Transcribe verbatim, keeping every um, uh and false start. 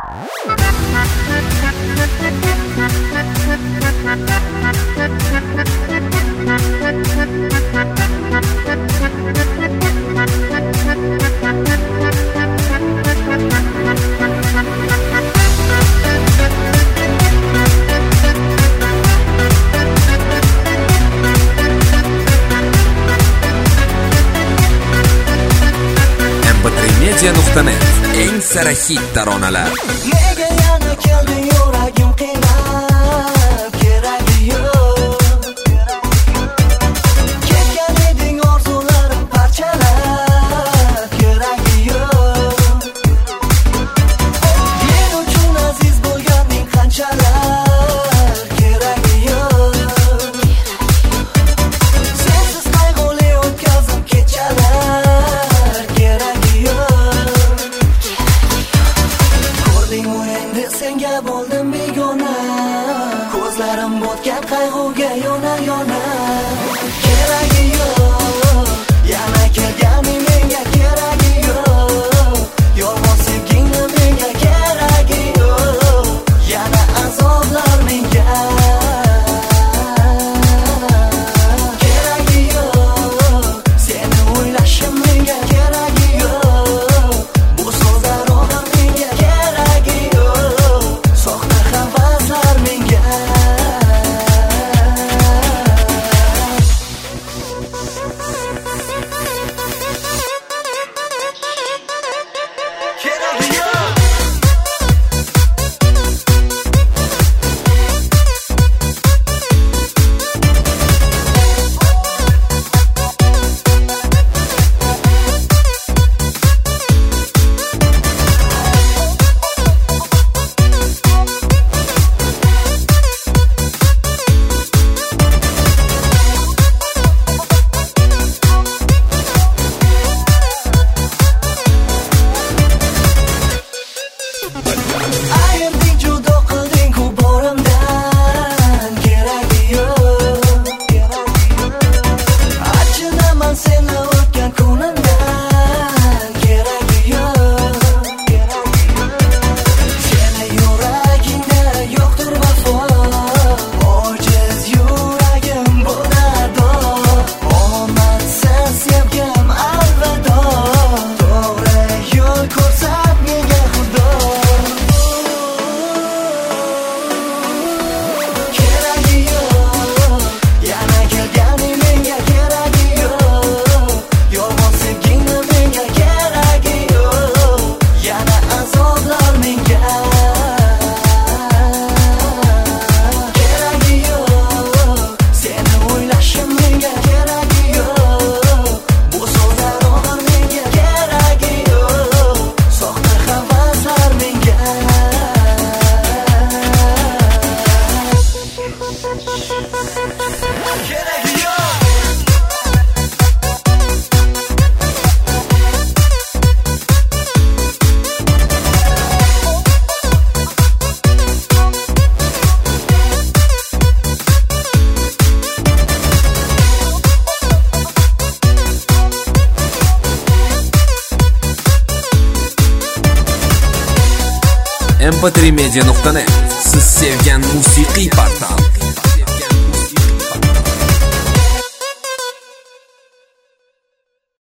em p tre media nuqta net eng sara hit taronalar. Nega yana kelding yuragim qiynab, keragi yo'q. Ketgan eding orzularim parchalab, keragi yo'q. Men uchun aziz bo'lganing qanchalar, keragi yo'q. Sensiz qayg'uli o'tkazdim kechalar, keragi yo'q. Ko'rding endi senga bo'ldim begona, ko'zlarim botgan qayg'uga yona-yona. Keragi yo'q, yana kelganing menga keragi yo'q. Yolg'on sevgingni menga keragi yo'q. Yana azoblar menga keragi yo'q. Seni o'ylashim menga keragi yo'q. Bu so'zlar og'ir menga keragi yo'q. Soxta havaslar menga keragi yo'q. Ayırding judo qilding ku borimdan, keragi yo'q. Achinaman seni o'tgan kunimdan, keragi yo'q. Seni yuragingda yo'qdir vafo, ojiz yuragim bo'ladi. Omadsiz sevgim alvido, to'g'ri yo'l ko'rsat menga Xudo. Keragi yo'q, yana kelganing menga keragi yo'q. Yolg'on sevgingni menga keragi yo'q. Yana azoblar menga keragi yo'q. Seni o'ylashim menga keragi yo'q. Bu so'zlar og'ir menga keragi yo'q. Soxta havaslar menga keragi yo'q. em p tre media nuqta net siz sevgan musiqiy portal.